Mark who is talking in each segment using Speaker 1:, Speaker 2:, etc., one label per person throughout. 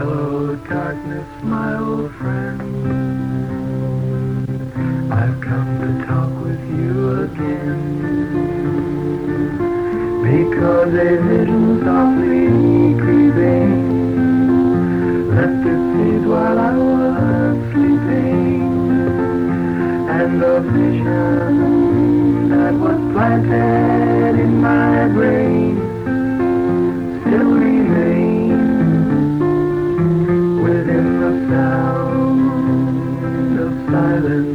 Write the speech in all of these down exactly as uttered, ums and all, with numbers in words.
Speaker 1: Hello, darkness, my old friend. I've come to talk with you again, because a vision softly creeping left its seeds while I was sleeping, and the vision that was planted in my brain still remains within the sound of silence.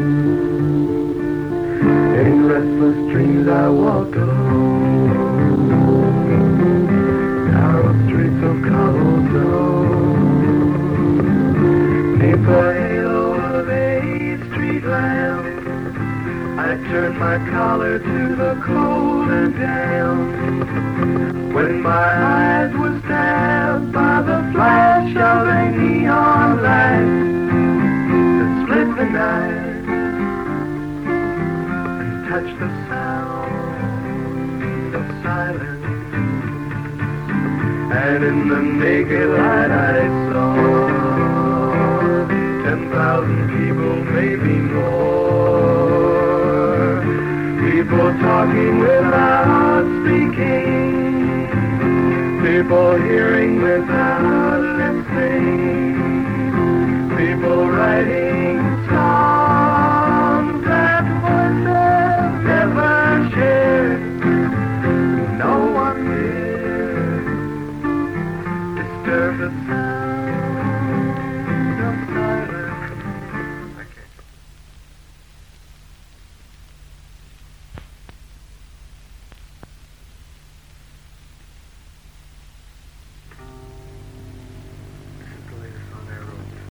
Speaker 1: In restless dreams I walked alone, narrow streets of cobblestone, neath the halo of a street lamp, I turned my collar to the cold and damp. When my eyes were stabbed by the flash of a neon light that split the night and touched the sound of silence, and in the naked light I saw ten thousand people, maybe more, people talking without speaking, people hearing without listening, people writing